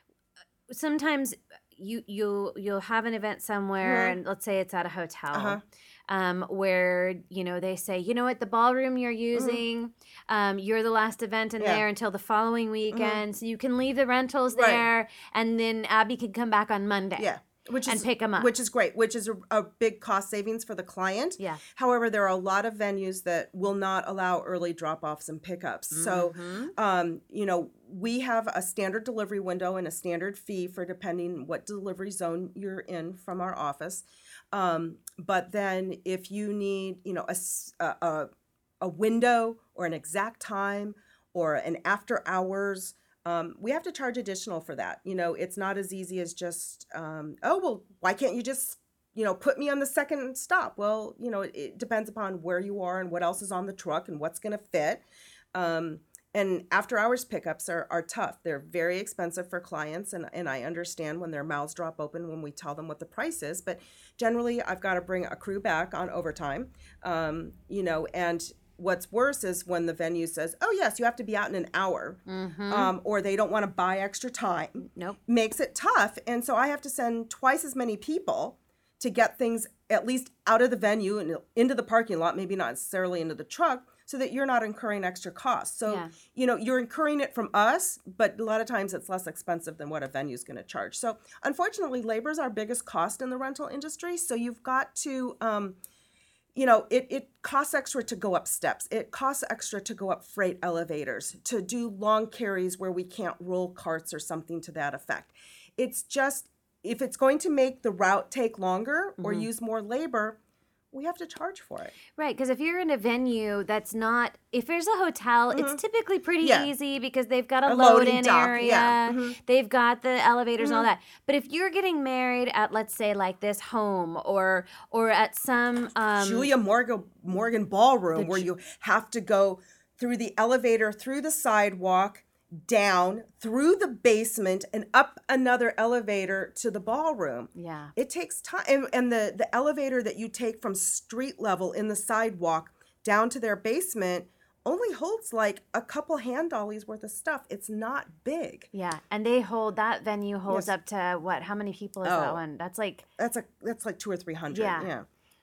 sometimes you you you'll have an event somewhere, Mhm. and let's say it's at a hotel. Uh-huh. Um, where you know they say, you know what, the ballroom you're using, um, you're the last event in Yeah. there until the following weekend, so you can leave the rentals Right. there, and then Abby can come back on Monday. Yeah, which And is pick 'em up. which is great, which is a, a big cost savings for the client. Yeah. However, there are a lot of venues that will not allow early drop-offs and pickups. So, Mhm. um, you know, we have a standard delivery window and a standard fee for depending what delivery zone you're in from our office. Um, but then if you need, you know, a, s- a, a- a window or an exact time or an after hours, um, we have to charge additional for that. You know, it's not as easy as just, um, oh, well, why can't you just, you know, put me on the second stop? Well, you know, it, it depends upon where you are and what else is on the truck and what's going to fit. Um, and after hours pickups are, are tough. They're very expensive for clients. And, and I understand when their mouths drop open when we tell them what the price is. But generally, I've got to bring a crew back on overtime, um, you know, and what's worse is when the venue says, oh, yes, you have to be out in an hour, Mhm. um, or they don't want to buy extra time. Nope. Makes it tough. And so I have to send twice as many people to get things at least out of the venue and into the parking lot, maybe not necessarily into the truck, so that you're not incurring extra costs. So, Yeah. you know, you're incurring it from us, but a lot of times it's less expensive than what a venue's going to charge. So, unfortunately, labor is our biggest cost in the rental industry. So you've got to, um, you know, it, it costs extra to go up steps. It costs extra to go up freight elevators, to do long carries where we can't roll carts or something to that effect. It's just, if it's going to make the route take longer or Mhm. use more labor, we have to charge for it. Right, because if you're in a venue that's not, if there's a hotel, Mhm. it's typically pretty Yeah. easy because they've got a, A loading load-in dock, area, yeah, mhm. they've got the elevators and all Mhm. that. But if you're getting married at, let's say, like this home or or at some um, Julia Morgan Morgan Ballroom, The where Ju- you have to go through the elevator, through the sidewalk, down, through the basement, and up another elevator to the ballroom. yeah, It takes time. And, and the, the elevator that you take from street level in the sidewalk down to their basement only holds like a couple hand dollies worth of stuff. It's not big. yeah, and they hold that venue holds Yes. up to what? How many people is that Oh. one? That's like That's a that's like two or three hundred. Yeah. Yeah.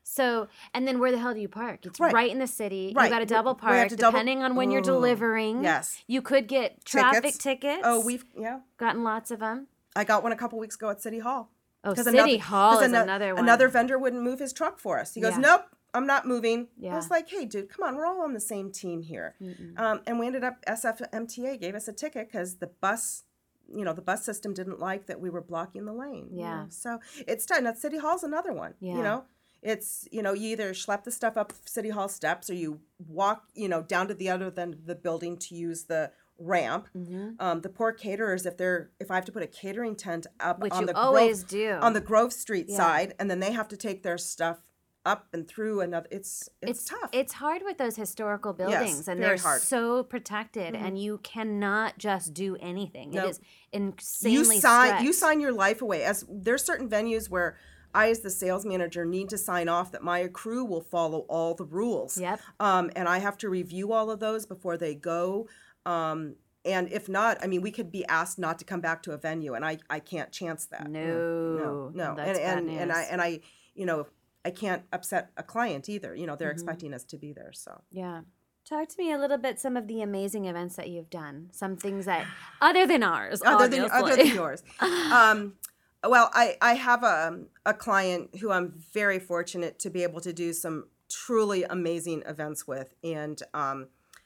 So, and then where the hell do you park? It's Right. right, in the city. Right. You got to We- double we have park to double- depending on when you're Ooh, delivering. yes. You could get traffic tickets. Tickets. Oh, we've, yeah. gotten lots of them. I got one a couple weeks ago at City Hall. Oh, 'Cause City another- Hall 'cause is ano- another one. Another vendor wouldn't move his truck for us. He goes, Yeah. nope, I'm not moving. Yeah. I was like, hey, dude, come on, we're all on the same team here. Um, and we ended up, S F M T A gave us a ticket because the bus, you know, the bus system didn't like that we were blocking the lane. you Yeah. know. So it's done. Now, City Hall's another one. Yeah. You know, it's, you know, you either schlep the stuff up City Hall steps or you walk, you know, down to the other end of the building to use the ramp. Mm-hmm. Um, the poor caterers, if they're, if I have to put a catering tent up Which on you the always Grove, do. on the Grove Street Yeah. side, and then they have to take their stuff up and through another. It's it's, it's tough. It's hard with those historical buildings, and very they're hard. so protected, and you cannot just do anything. It Nope. is insanely you sign you strict. sign your life away. As there's certain venues where I, as the sales manager, need to sign off that my crew will follow all the rules. Yep. Um, and I have to review all of those before they go. Um, and if not, I mean, we could be asked not to come back to a venue, and I, I can't chance that. No. no, no. That's and bad and, and I news. and I, you know, I can't upset a client either. You know, Mm-hmm. they're expecting us to be there. So. Yeah. Talk to me a little bit some of the amazing events that you've done. Some things that other than ours, other than obviously. other than yours. Um, well, I I have a a client who I'm very fortunate to be able to do some truly amazing events with, and um,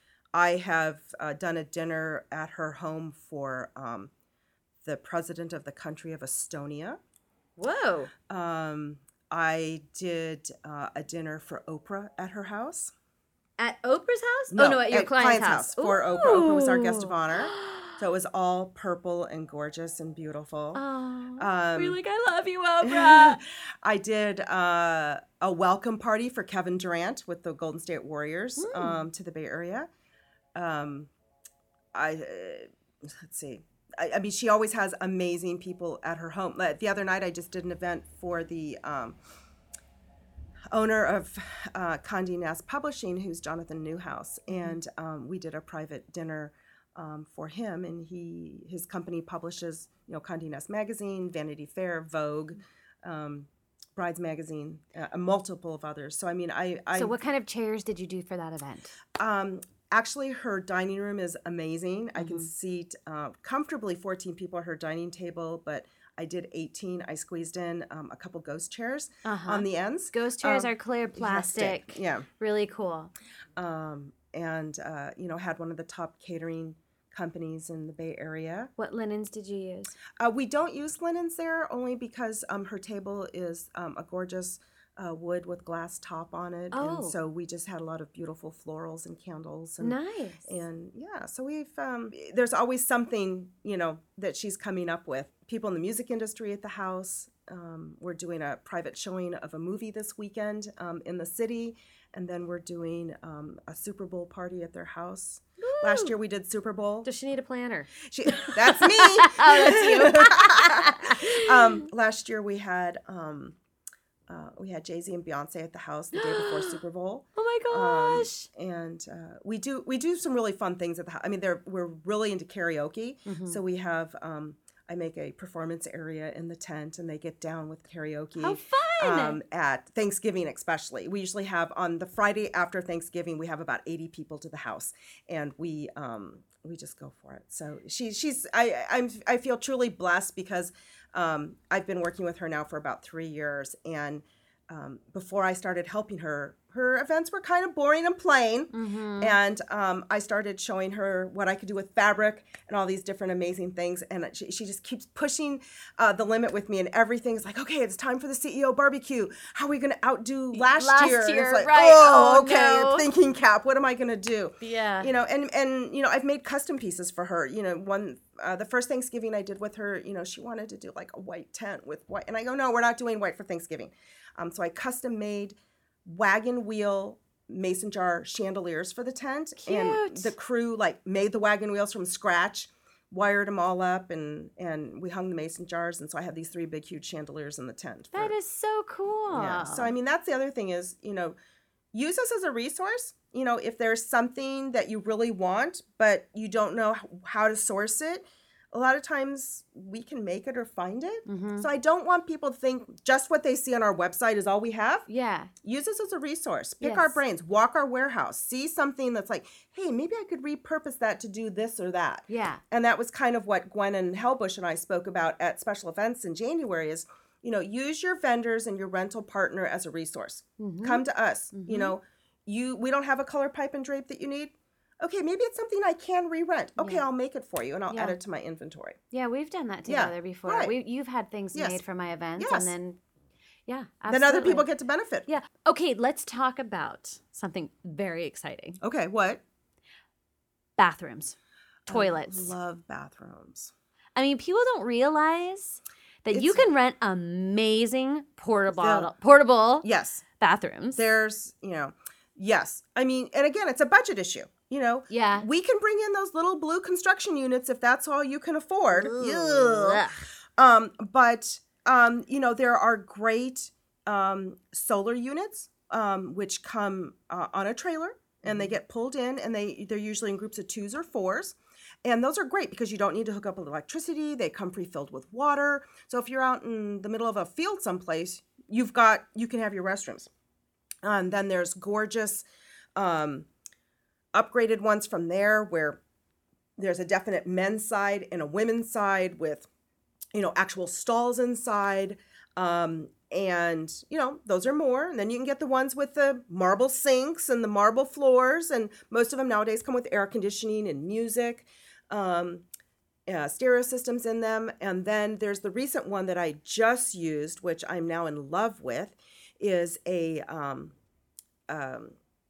I have uh, done a dinner at her home for um, the president of the country of Estonia. Whoa. Um, I did uh, a dinner for Oprah at her house. At Oprah's house? oh no, at your client's, house, for Oprah. Oprah was our guest of honor. So it was all purple and gorgeous and beautiful. Oh, Um, we're like, I love you, Oprah. I did uh, a welcome party for Kevin Durant with the Golden State Warriors um, to the Bay Area. Um, I uh, let's see. I, I mean, she always has amazing people at her home. Like, the other night, I just did an event for the um, owner of uh, Condé Nast Publishing, who's Jonathan Newhouse, and um, we did a private dinner um, for him. And he his company publishes, you know, Condé Nast Magazine, Vanity Fair, Vogue, um, Brides Magazine, uh, and multiple of others. So I mean, I, I So what kind of chairs did you do for that event? um, actually, her dining room is amazing. I can seat uh, comfortably fourteen people at her dining table, but I did eighteen. I squeezed in um, a couple ghost chairs Uh-huh. on the ends. Ghost chairs Um, are clear plastic. Yeah. Really cool. Um, and, uh, you know, had one of the top catering companies in the Bay Area. What linens did you use? Uh, we don't use linens there only because um, her table is um, a gorgeous uh, wood with glass top on it. Oh. And so we just had a lot of beautiful florals and candles. And, Nice. And yeah, so we've, um, there's always something, you know, that she's coming up with. People in the music industry at the house. Um, we're doing a private showing of a movie this weekend um, in the city. And then we're doing um, a Super Bowl party at their house. Last year we did Super Bowl. Does she need a planner? She, that's me. Oh, that's you. um, last year we had um, uh, we had Jay-Z and Beyonce at the house the day before Super Bowl. Oh my Um, gosh. and uh, we do we do some really fun things at the house. I mean, they're we're really into karaoke, Mm-hmm. so we have. Um, I make a performance area in the tent, and they get down with karaoke. How fun! Um, at Thanksgiving, especially, we usually have on the Friday after Thanksgiving, we have about eighty people to the house, and we um, we just go for it. So she she's I I'm I feel truly blessed because um, I've been working with her now for about three years, and um, before I started helping her, her events were kind of boring and plain. Mm-hmm. And um, I started showing her what I could do with fabric and all these different amazing things. And she, she just keeps pushing uh, the limit with me. And everything's like, okay, it's time for the C E O barbecue. How are we going to outdo last, Last year? And year, it's like, right. oh, Oh, okay, no. thinking cap. What am I going to do? Yeah. You know, and, and, you know, I've made custom pieces for her. You know, one, uh, the first Thanksgiving I did with her, you know, she wanted to do like a white tent with white. And I go, no, we're not doing white for Thanksgiving. Um, so I custom made wagon wheel mason jar chandeliers for the tent. And Cute. the crew like made the wagon wheels from scratch, wired them all up, and, and we hung the mason jars. And so I have these three big, huge chandeliers in the tent. for- That is so cool. yeah. So, I mean, that's the other thing is, you know, use us as a resource. You know, if there's something that you really want, but you don't know h- how to source it, a lot of times we can make it or find it. Mhm. So I don't want people to think just what they see on our website is all we have. Yeah. Use this as a resource. Pick our Yes. brains. Walk our warehouse. See something that's like, hey, maybe I could repurpose that to do this or that. Yeah. And that was kind of what Gwen and Hellbush and I spoke about at special events in January is, you know, use your vendors and your rental partner as a resource. Mhm. Come to us. Mhm. You know, you we don't have a color pipe and drape that you need. Okay, maybe it's something I can re-rent. Okay, Yeah. I'll make it for you and I'll Yeah. add it to my inventory. Yeah, we've done that Yeah, together before. right. We you've had things Yes. made for my events Yes. and then yeah, Then other absolutely. people get to benefit. Yeah. Okay, let's talk about something very exciting. Okay, what? Bathrooms. Toilets. I love bathrooms. I mean, people don't realize that you It's- can rent amazing portable The- portable Yes. bathrooms. There's, you know, yes. I mean, and again, it's a budget issue. You know, Yeah. we can bring in those little blue construction units if that's all you can afford. Ugh. Ugh. Um, but um, you know, there are great um, solar units um, which come uh, on a trailer and they get pulled in, and they they're usually in groups of twos or fours. And those are great because you don't need to hook up with electricity. They come pre-filled with water. So if you're out in the middle of a field someplace, you've got you can have your restrooms. And then there's gorgeous um, upgraded ones from there where there's a definite men's side and a women's side with, you know, actual stalls inside. Um, and, you know, those are more. And then you can get the ones with the marble sinks and the marble floors. And most of them nowadays come with air conditioning and music, um, uh, stereo systems in them. And then there's the recent one that I just used, which I'm now in love with, is a um, um,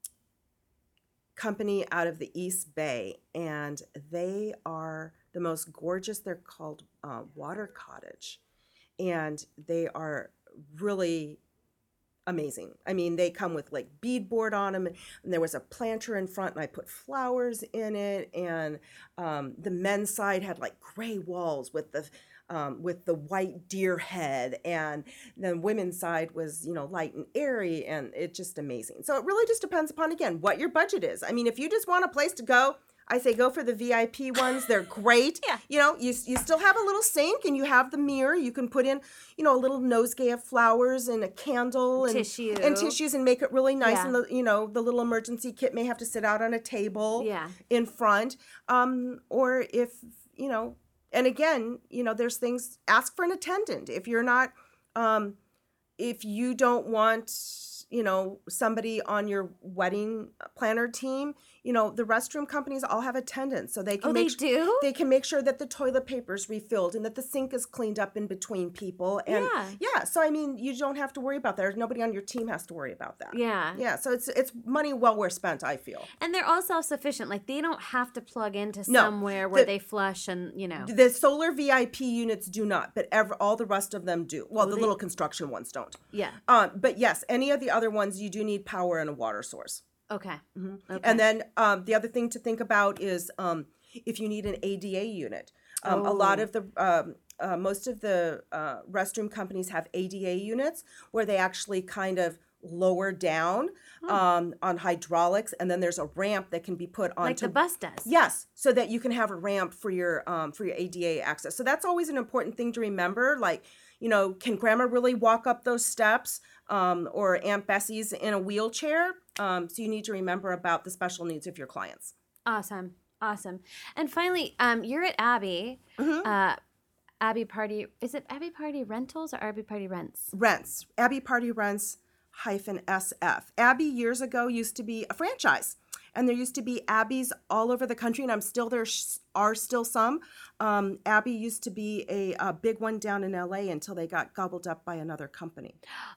company out of the East Bay, and they are the most gorgeous. They're called uh, Water Cottage, and they are really amazing. I mean, they come with like beadboard on them, and there was a planter in front, and I put flowers in it, and um, the men's side had like gray walls with the um, with the white deer head, and the women's side was, you know, light and airy, and it's just amazing. So it really just depends upon, again, what your budget is. I mean, if you just want a place to go, I say go for the V I P ones. They're great. Yeah. You know, you you still have a little sink and you have the mirror. You can put in, you know, a little nosegay of flowers and a candle and Tissue. and tissues and make it really nice. Yeah. And the, you know, the little emergency kit may have to sit out on a table Yeah. in front. Um, or if, you know, and again, you know, there's things, ask for an attendant. If you're not, um, if you don't want, you know, somebody on your wedding planner team, you know, the restroom companies all have attendants, so they can Oh, make they su- do? they can make sure that the toilet paper is refilled and that the sink is cleaned up in between people. And Yeah. yeah, so I mean, you don't have to worry about that. There's nobody on your team has to worry about that. Yeah. Yeah, so it's it's money well worth spent, I feel. And they're all self-sufficient. Like they don't have to plug into No, somewhere where the- they flush and, you know. The solar V I P units do not, but ever, all the rest of them do. Well, Oh, the they- little construction ones don't. Yeah. Um, but yes, any of the other ones, you do need power and a water source. Okay. Okay. And then um, the other thing to think about is um, if you need an A D A unit. Um, A lot Oh. of the, um, uh, most of the uh, restroom companies have A D A units where they actually kind of lower down um, on hydraulics, and then there's a ramp that can be put onto like the bus does. Yes, so that you can have a ramp for your um, for your A D A access. So that's always an important thing to remember. Like, you know, can Grandma really walk up those steps, um, or Aunt Bessie's in a wheelchair? Um, so you need to remember about the special needs of your clients. Awesome. Awesome. And finally, um, you're at Abbey. Mm-hmm. Uh, Abbey Party. Is it Abbey Party Rentals or Abbey Party Rents? Rents, Abbey Party Rents hyphen S F. Abbey years ago used to be a franchise, and there used to be Abbeys all over the country, and I'm still there sh- are still some. Um, Abbey used to be a, a big one down in L A until they got gobbled up by another company.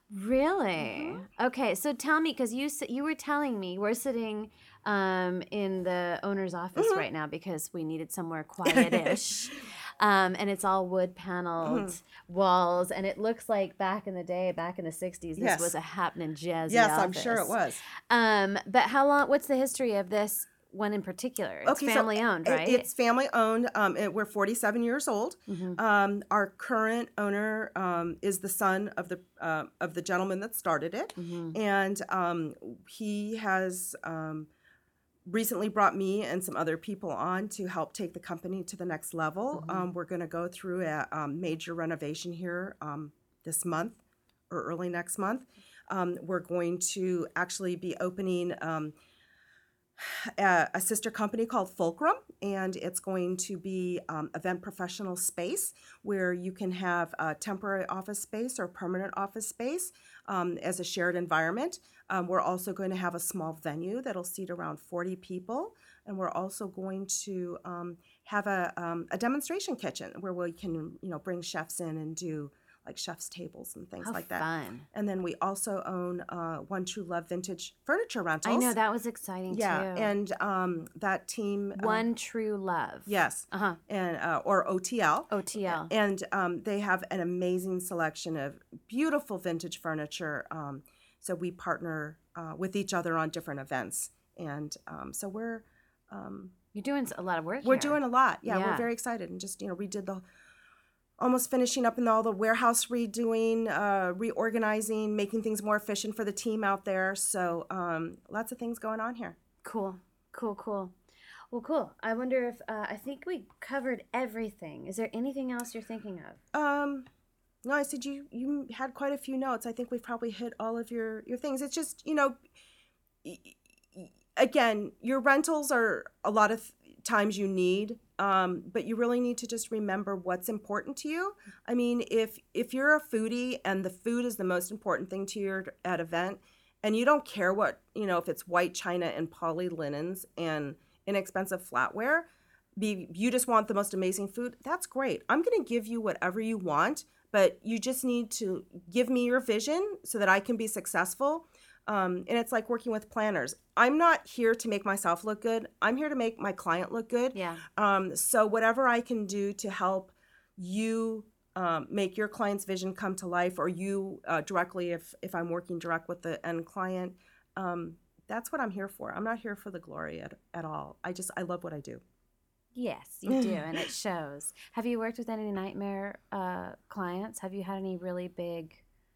Really? Mm-hmm. Okay. So tell me, because you s- you were telling me we're sitting um, in the owner's office Mm-hmm. right now because we needed somewhere quietish. Um, and it's all wood paneled Mm-hmm. walls, and it looks like back in the day, back in the sixties, this Yes. was a happening jazzy Yes, office. I'm sure it was. Um, but how long? What's the history of this one in particular? It's so family owned, it- right? It's family owned. Um, it- we're forty-seven years old. Mhm. Um, our current owner um, is the son of the uh, of the gentleman that started it, Mhm. and um, he has um, recently brought me and some other people on to help take the company to the next level. Mm-hmm. Um, we're going to go through a um, major renovation here um, this month or early next month. Um, we're going to actually be opening um, a, a sister company called Fulcrum, and it's going to be um, event professional space where you can have a temporary office space or permanent office space um, as a shared environment. Um, we're also going to have a small venue that'll seat around forty people, and we're also going to um, have a, um, a demonstration kitchen where we can, you know, bring chefs in and do like chef's tables and things How like that. fun. And then we also own uh, One True Love Vintage Furniture Rentals. I know, that was exciting Yeah, too. and um, that team. uh, One True Love. Yes. Uh-huh. And uh, or O T L. O T L. And um, they have an amazing selection of beautiful vintage furniture. Um, so we partner uh, with each other on different events, and um, so we're um, You're doing a lot of work we're here. doing a lot. Yeah, Yeah. we're very excited, and just you know redid the. Almost finishing up in all the warehouse redoing, uh, reorganizing, making things more efficient for the team out there. So um, lots of things going on here. Cool, cool, cool. Well, cool. I wonder if, uh, I think we covered everything. Is there anything else you're thinking of? Um, no, I said you you had quite a few notes. I think we've probably hit all of your, your things. It's just, you know, y- y- again, your rentals are a lot of times you need, um, but you really need to just remember what's important to you. I mean, if if you're a foodie and the food is the most important thing to you at event, and you don't care what, you know, if it's white china and poly linens and inexpensive flatware, be you just want the most amazing food, that's great. I'm going to give you whatever you want, but you just need to give me your vision so that I can be successful. Um, and it's like working with planners. I'm not here to make myself look good. I'm here to make my client look good. Yeah. Um, so whatever I can do to help you um, make your client's vision come to life, or you uh, directly, if if I'm working direct with the end client, um, that's what I'm here for. I'm not here for the glory at, at all. I just, I love what I do. Yes, you do, and it shows. Have you worked with any nightmare uh, clients? Have you had any really big,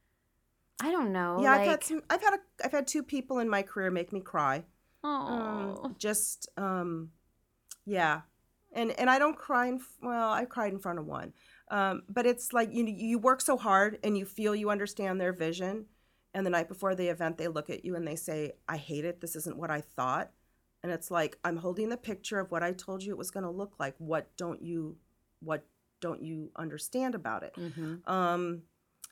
I don't know, Yeah, like, I've had some, I've had a, I've had two people in my career make me cry. oh, Um, just, um, yeah. And and I don't cry, in, well, I cried in front of one. Um, but it's like, you you work so hard and you feel you understand their vision. And the night before the event, they look at you and they say, I hate it. This isn't what I thought. And it's like, I'm holding the picture of what I told you it was going to look like. What don't you, what don't you understand about it? Mhm. Um,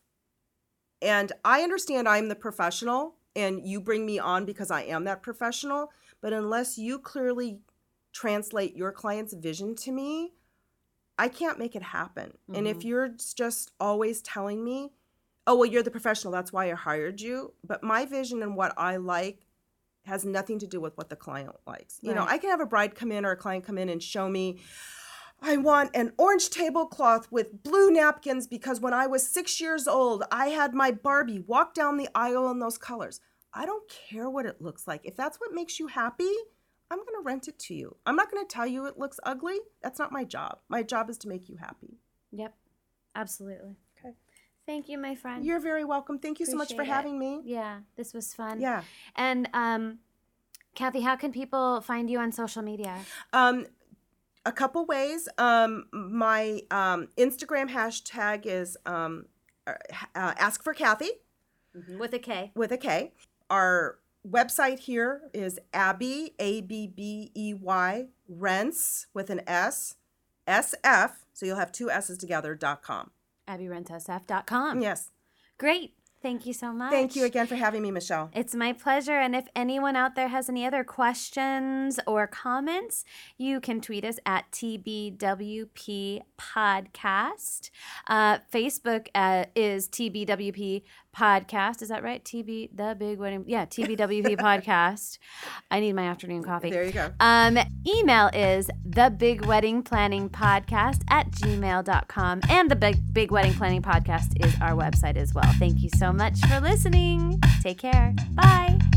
and I understand I'm the professional and you bring me on because I am that professional. But unless you clearly translate your client's vision to me, I can't make it happen. And if you're just always telling me, oh, well, you're the professional, that's why I hired you. But my vision and what I like has nothing to do with what the client likes. You know, Right. I can have a bride come in or a client come in and show me, I want an orange tablecloth with blue napkins because when I was six years old, I had my Barbie walk down the aisle in those colors. I don't care what it looks like. If that's what makes you happy, I'm going to rent it to you. I'm not going to tell you it looks ugly. That's not my job. My job is to make you happy. Yep, absolutely. Okay. Thank you, my friend. You're very welcome. Thank you so much for Appreciate it. having me. Yeah, this was fun. Yeah. And um, Kathy, how can people find you on social media? Um, a couple ways. Um, my um, Instagram hashtag is um, uh, Ask for Kathy With a K. with a K. Our website here is Abby, A B B E Y, Rents with an S, S F, so you'll have two S's together, dot com. abby rent s f dot com. Yes. Great. Thank you so much. Thank you again for having me, Michelle. It's my pleasure. And if anyone out there has any other questions or comments, you can tweet us at T B W P Podcast. Uh, Facebook uh, is T B W P Podcast. Is that right? T B, the Big Wedding. Yeah, T B W P Podcast. I need my afternoon coffee. There you go. Um, email is the Big Wedding Planning Podcast at gmail dot com. And the Big, Big Wedding Planning Podcast is our website as well. Thank you so much for listening. Take care. Bye.